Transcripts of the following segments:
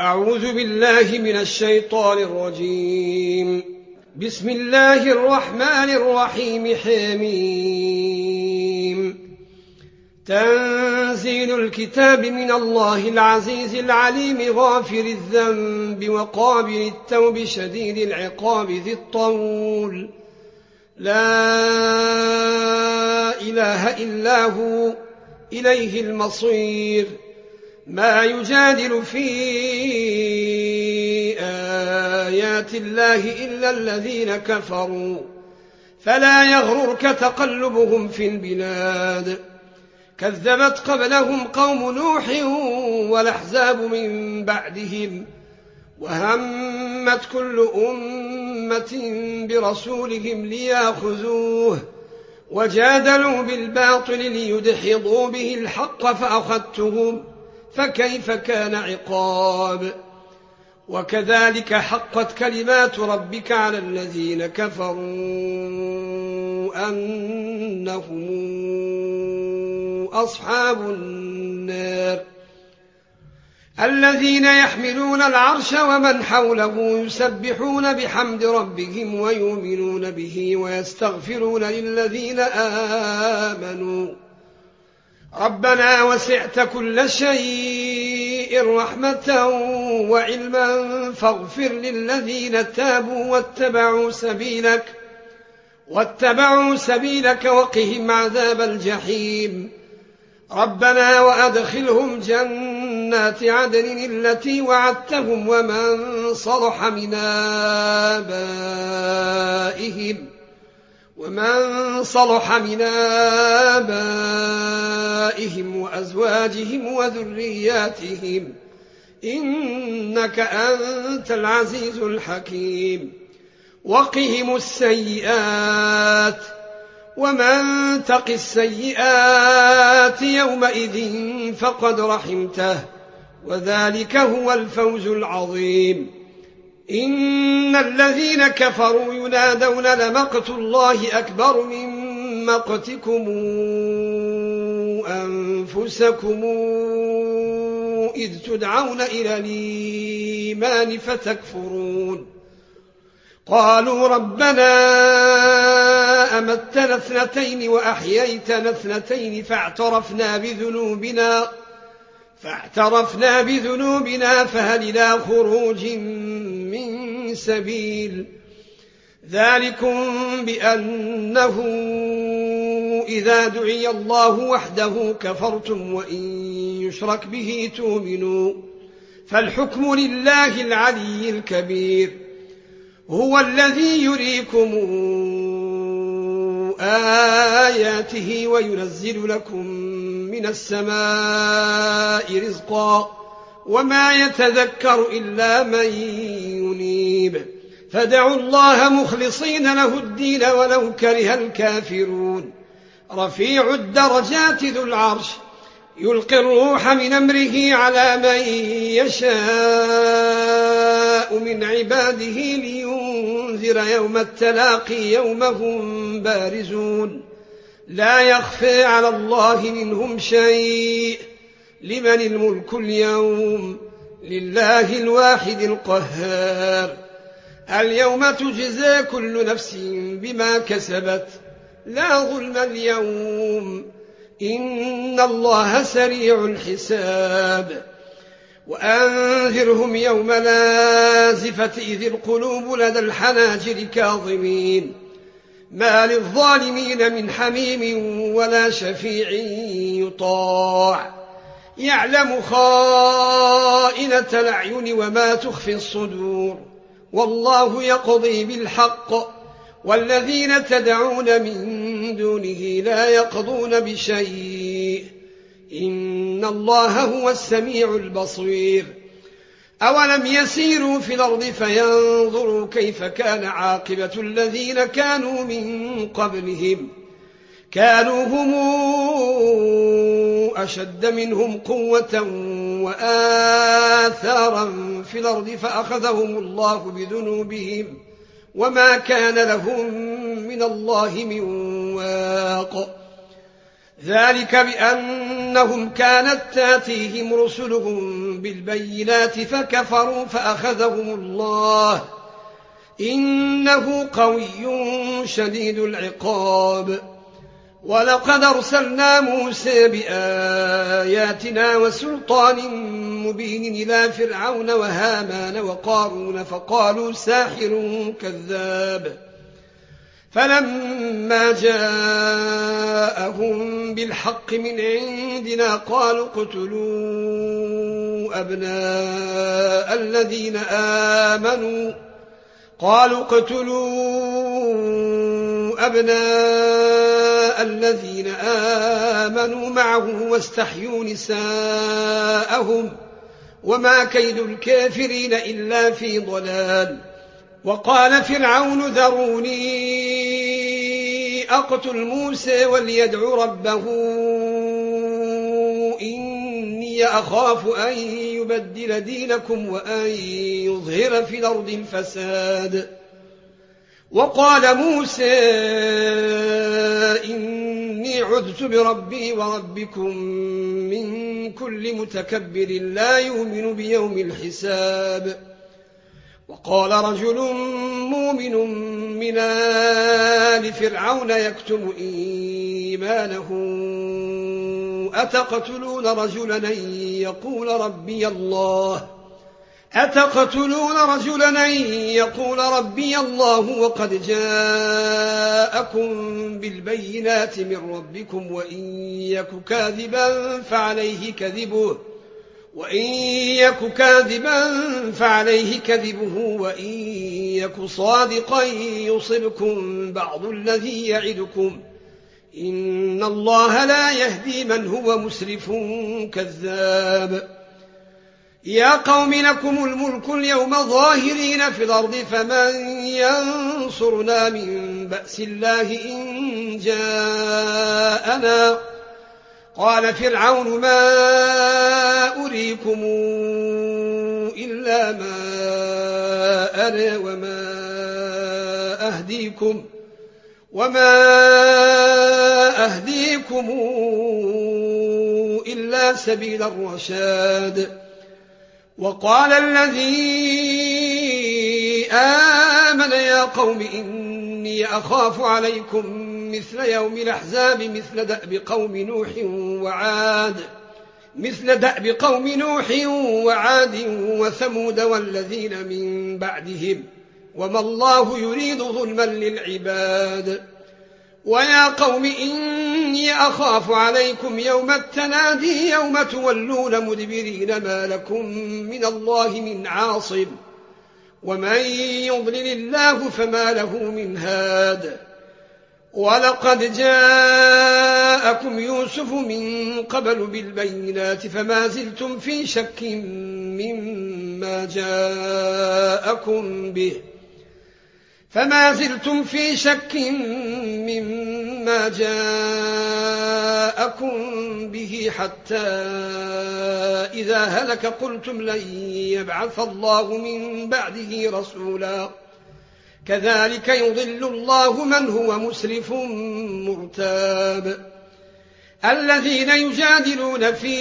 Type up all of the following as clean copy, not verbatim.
أعوذ بالله من الشيطان الرجيم. بسم الله الرحمن الرحيم. حميم. تنزيل الكتاب من الله العزيز العليم غافر الذنب وقابل التوب شديد العقاب ذي الطول، لا إله إلا هو إليه المصير. ما يجادل في آيات الله إلا الذين كفروا، فلا يغررك تقلبهم في البلاد. كذبت قبلهم قوم نوح والأحزاب من بعدهم، وهمت كل أمة برسولهم ليأخذوه، وجادلوا بالباطل ليدحضوا به الحق فأخذتهم، فكيف كان عقاب. وكذلك حقت كلمات ربك على الذين كفروا أنهم أصحاب النار. الذين يحملون العرش ومن حوله يسبحون بحمد ربهم ويؤمنون به ويستغفرون للذين آمنوا ربنا وسعت كل شيء رحمة وعلما فاغفر للذين تابوا واتبعوا سبيلك وقهم عذاب الجحيم. ربنا وأدخلهم جنات عدن التي وعدتهم ومن صلح من آبائهم وأزواجهم وذرياتهم إنك أنت العزيز الحكيم. وقهم السيئات ومن تق السيئات يومئذ فقد رحمته، وذلك هو الفوز العظيم. إن الذين كفروا ينادون لمقت الله أكبر من مقتكم أنفسكم إذ تدعون إلى الإيمان فتكفرون. قالوا ربنا أمتنا اثنتين وأحييتنا اثنتين فاعترفنا بذنوبنا فهل إلى خروج من سبيل. ذلكم بأنه إذا دعي الله وحده كفرتم وإن يشرك به تؤمنوا، فالحكم لله العلي الكبير. هو الذي يريكم آياته وينزل لكم من السماء رزقا، وما يتذكر إلا من ينيب. فادعوا الله مخلصين له الدين ولو كره الكافرون. رفيع الدرجات ذو العرش يلقي الروح من أمره على من يشاء من عباده لينذر يوم التلاقي يوم هم بارزون، لا يخفى على الله منهم شيء. لمن الملك اليوم؟ لله الواحد القهار. اليوم تجزى كل نفس بما كسبت، لا ظلم اليوم، إن الله سريع الحساب. وأنذرهم يوم لازفة إذ القلوب لدى الحناجر كاظمين، ما للظالمين من حميم ولا شفيع يطاع. يعلم خائنة الأعين وما تخفي الصدور، والله يقضي بالحق، والذين تدعون من دونه لا يقضون بشيء، إن الله هو السميع البصير. أولم يسيروا في الأرض فينظروا كيف كان عاقبة الذين كانوا من قبلهم، كانوا هم أشد منهم قوة وآثارا في الأرض فأخذهم الله بذنوبهم وما كان لهم من الله من واق. ذلك بأنهم كانت تاتيهم رسلهم بالبينات فكفروا فأخذهم الله إنه قوي شديد العقاب ولقد أرسلنا موسى بآياتنا وسلطان مبين إلى فرعون وهامان وقارون فقالوا ساحر كذاب فلما جاءهم بالحق من عندنا قالوا اقتلوا أبناء الذين آمنوا معه واستحيوا نساءهم وما كيد الكافرين إلا في ضلال وقال فرعون ذروني أقتل موسى وليدع ربه إني أخاف أن يبدل دينكم وأن يظهر في الأرض الفساد وقال موسى إني عذت بربي وربكم من كل متكبر لا يؤمن بيوم الحساب وقال رجل مؤمن من آل فرعون يكتم إيمانه أتقتلون رجلا أن يقول ربي الله وقد جاءكم بالبينات من ربكم وإن يك كاذبا فعليه كذبه وإن يك صادقا يصبكم بعض الذي يعدكم إن الله لا يهدي من هو مسرف كذاب يا قوم لكم الملك اليوم ظاهرين في الأرض فمن ينصرنا من بأس الله إن جاءنا قال فرعون ما أريكم إلا ما أرى وما أهديكم إلا سبيل الرشاد وقال الذي آمن يا قوم إني أخاف عليكم مثل يوم الأحزاب مثل دأب قوم نوح وعاد وثمود والذين من بعدهم وما الله يريد ظلما للعباد ويا قوم إني أخاف عليكم يوم التنادي يوم تولون مدبرين ما لكم من الله من عاصم ومن يضلل الله فما له من هاد ولقد جاءكم يوسف من قبل بالبينات فما زلتم في شك مما جاءكم به حتى إذا هلك قلتم لن يبعث الله من بعده رسولا كذلك يضل الله من هو مسرف مرتاب الذين يجادلون في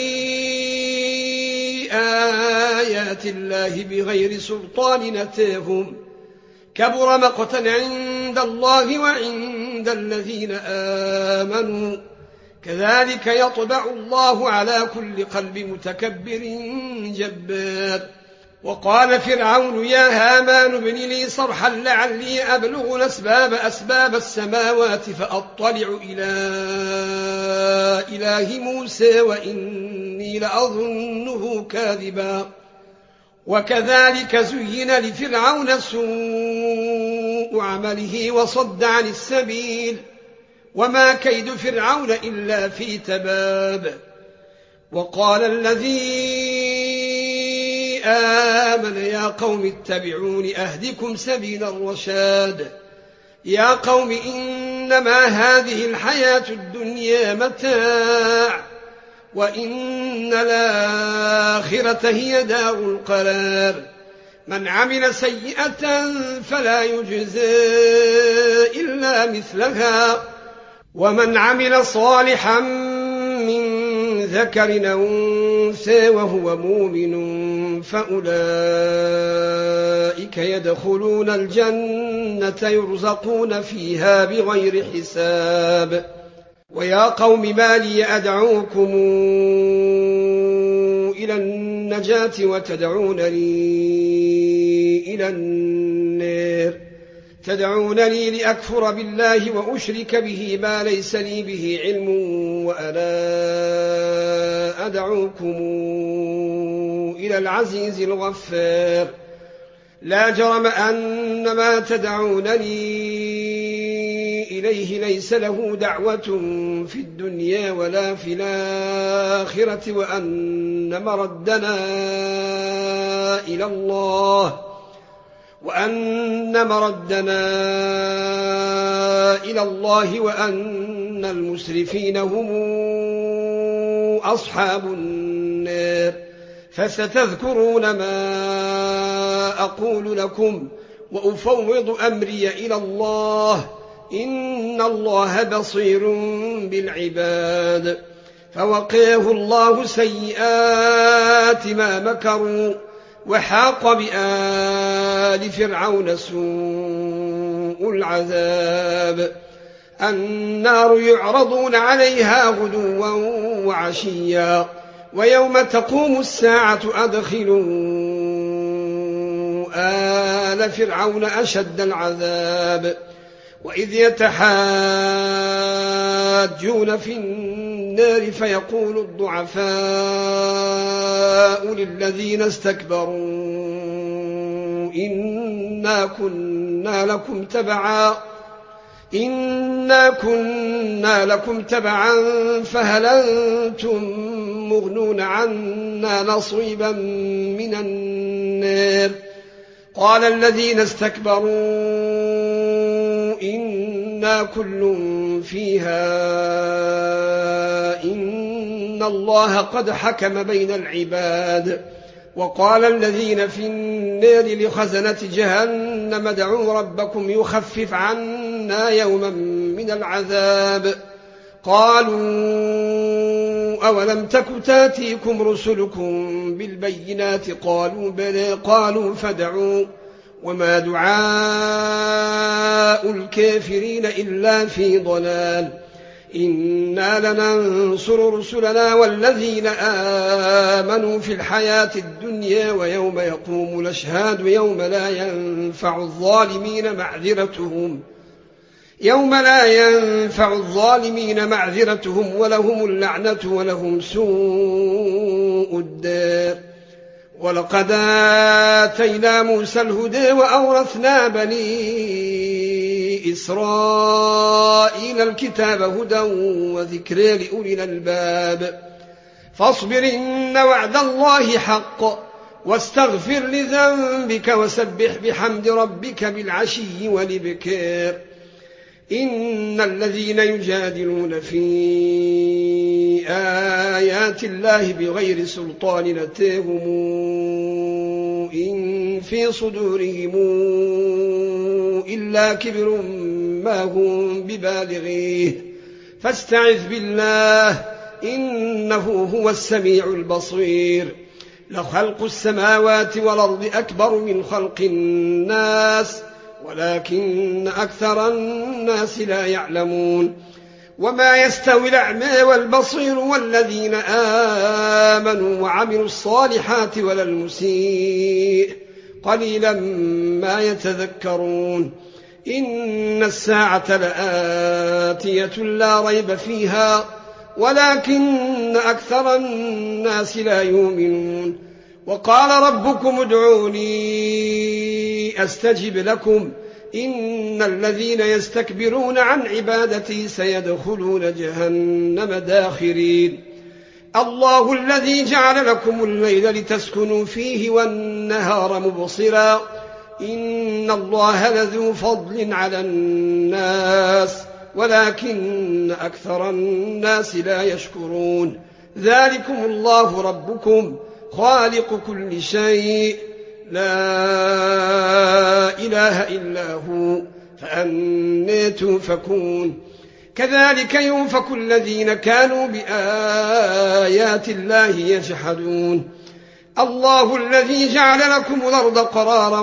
آيات الله بغير سلطان أتاهم كبر مقتا عند الله وعند الذين آمنوا كذلك يطبع الله على كل قلب متكبر جبار وقال فرعون يا هامان ابن لي صرحا لعلي أبلغ أسباب السماوات فأطلع إلى إله موسى وإني لأظنه كاذبا وكذلك زين لفرعون سوء عمله وصد عن السبيل وما كيد فرعون إلا في تباب وقال الذي آمن يا قوم اتبعون أهدكم سبيل الرشاد يا قوم إنما هذه الحياة الدنيا متاع وإن الآخرة هي دار القرار من عمل سيئة فلا يجزى إلا مثلها ومن عمل صالحا من ذكر أو أنثى وهو مؤمن فأولئك يدخلون الجنة يرزقون فيها بغير حساب. ويا قوم ما لي أدعوكم إلى النجاة وتدعونني إلى النار؟ تدعونني لأكفر بالله وأشرك به ما ليس لي به علم وأنا أدعوكم إلى العزيز الغفار. لا جرم أن ما تدعونني إليه ليس له دعوة في الدنيا ولا في الآخرة وأن مردنا إلى الله وأن المسرفين هم أصحاب النار. فستذكرون ما أقول لكم وأفوض أمري إلى الله إن الله بصير بالعباد. فوقاه الله سيئات ما مكروا وحاق بآل فرعون سوء العذاب. النار يعرضون عليها غدوا وعشيا ويوم تقوم الساعة أدخلوا آل فرعون أشد العذاب. وإذ يتحاجون في النار فيقول الضعفاء للذين استكبروا إنا كنا لكم تبعا فهل أنتم مغنون عنا نصيبا من النار؟ قال الذين استكبروا إنا كل فيها إن الله قد حكم بين العباد. وقال الذين في النار لخزنة جهنم ادعوا ربكم يخفف عنا يوما من العذاب. قالوا أولم تك تاتيكم رسلكم بالبينات؟ قالوا بلى. قالوا فادعوا وما دعاء الكافرين إلا في ضلال. إنا لننصر رسلنا والذين آمنوا في الحياة الدنيا ويوم يقوم الأشهاد يوم لا ينفع الظالمين معذرتهم ولهم اللعنة ولهم سوء الدار. ولقد آتينا موسى الهدى وأورثنا بني إسرائيل الكتاب هدى وذكرى لأولي الألباب. فاصبر إن وعد الله حق واستغفر لذنبك وسبح بحمد ربك بالعشي والإبكار. إن الذين يجادلون في آيات الله بغير سلطان أتاهم إن في صدورهم إلا كبر ما هم ببالغيه فاستعذ بالله إنه هو السميع البصير. لخلق السماوات والأرض أكبر من خلق الناس ولكن أكثر الناس لا يعلمون. وما يستوي الأعمى والبصير والذين آمنوا وعملوا الصالحات ولا المسيء قليلا ما يتذكرون. إن الساعة لآتية لا ريب فيها ولكن أكثر الناس لا يؤمنون. وقال ربكم ادعوني أستجب لكم إن الذين يستكبرون عن عبادتي سيدخلون جهنم داخرين. الله الذي جعل لكم الليل لتسكنوا فيه والنهار مبصرا إن الله لذو فضل على الناس ولكن أكثر الناس لا يشكرون. ذلكم الله ربكم خالق كل شيء لا إله إلا هو فأنى تؤفكون. كذلك يؤفك الذين كانوا بآيات الله يجحدون الله الذي جعل لكم الأرض قرارا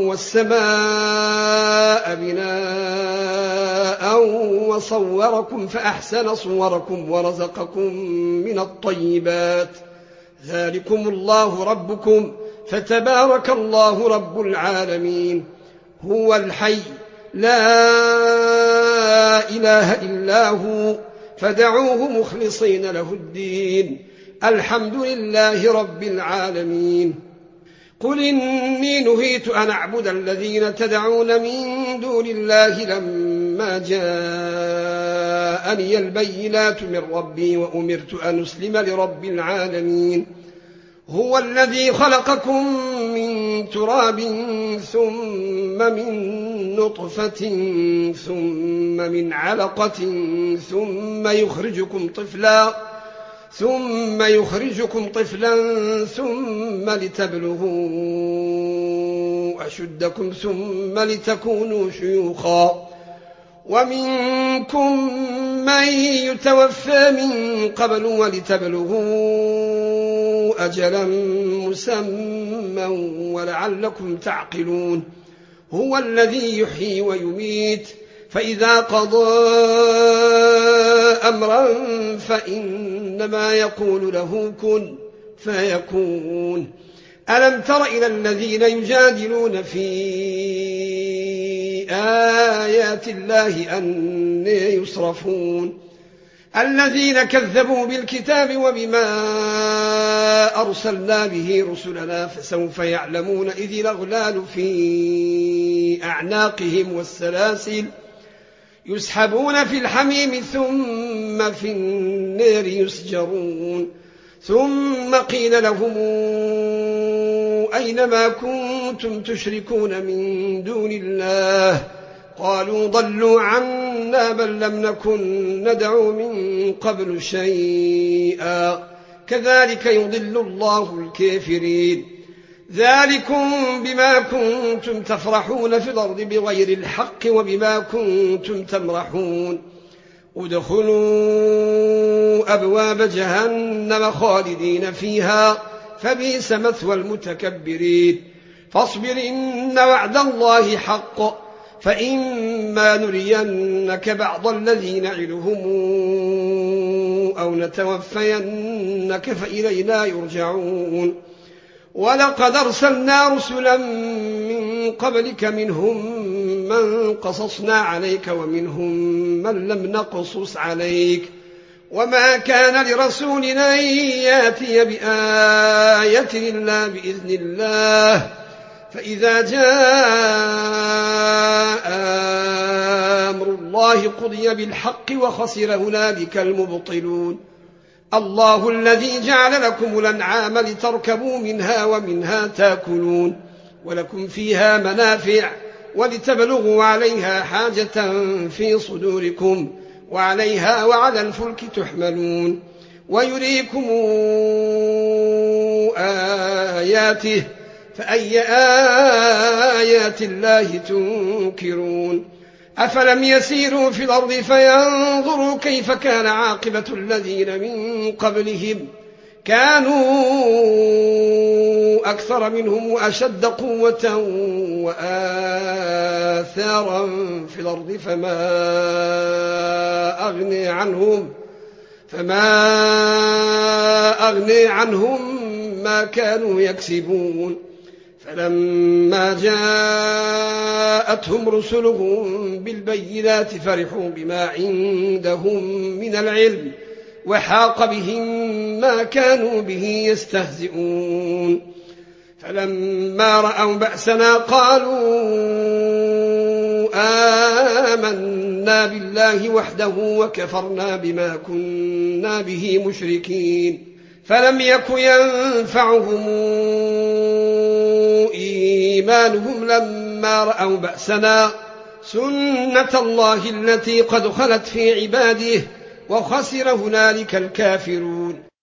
والسماء بناء وصوركم فأحسن صوركم ورزقكم من الطيبات ذلكم الله ربكم فتبارك الله رب العالمين هو الحي لا إله إلا هو فدعوه مخلصين له الدين الحمد لله رب العالمين قل إني نهيت أن أعبد الذين تدعون من دون الله لما جاءني البينات من ربي وأمرت أن أسلم لرب العالمين هو الذي خلقكم من تراب ثم من نطفة ثم من علقة ثم يخرجكم طفلا ثم لتبلغوا أشدكم ثم لتكونوا شيوخا ومنكم من يتوفى من قبل ولتبلغوا أجلا مسمى ولعلكم تعقلون هو الذي يحيي ويميت فإذا قضى أمرا فإنما يقول له كن فيكون ألم تر إلى الذين يجادلون في آيات الله أن يصرفون الذين كذبوا بالكتاب وبما أرسلنا به رسلنا فسوف يعلمون إذ الأغلال في أعناقهم والسلاسل يسحبون في الحميم ثم في النار يسجرون ثم قيل لهم أين ما كنتم تشركون من دون الله قالوا ضلوا عنا بل لم نكن ندعو من قبل شيئا كذلك يضل الله الكافرين ذلكم بما كنتم تفرحون في الأرض بغير الحق وبما كنتم تمرحون ادخلوا أبواب جهنم خالدين فيها فبئس مثوى المتكبرين فاصبر إن وعد الله حق فإما نرينك بعض الذي نعدهم أو نتوفينك فإلينا يرجعون ولقد أرسلنا رسلا من قبلك منهم من قصصنا عليك ومنهم من لم نقصص عليك وما كان لرسول أن يأتي بآية إلا بإذن الله فإذا جاء أمر الله قضي بالحق وخسر هنالك المبطلون الله الذي جعل لكم الأنعام لتركبوا منها ومنها تأكلون ولكم فيها منافع ولتبلغوا عليها حاجة في صدوركم وعليها وعلى الفلك تحملون ويريكم آياته فأي آيات الله تنكرون أفلم يسيروا في الأرض فينظروا كيف كان عاقبة الذين من قبلهم كانوا أكثر منهم وأشد قوة وآثارا في الأرض فما أغني عنهم ما كانوا يكسبون فلما جاءتهم رسلهم بالبينات فرحوا بما عندهم من العلم وحاق بهم ما كانوا به يستهزئون فلما رأوا بأسنا قالوا آمنا بالله وحده وكفرنا بما كنا به مشركين فلم يك ينفعهم إيمانهم لما رأوا بأسنا سنة الله التي قد خلت في عباده وخسر هنالك الكافرون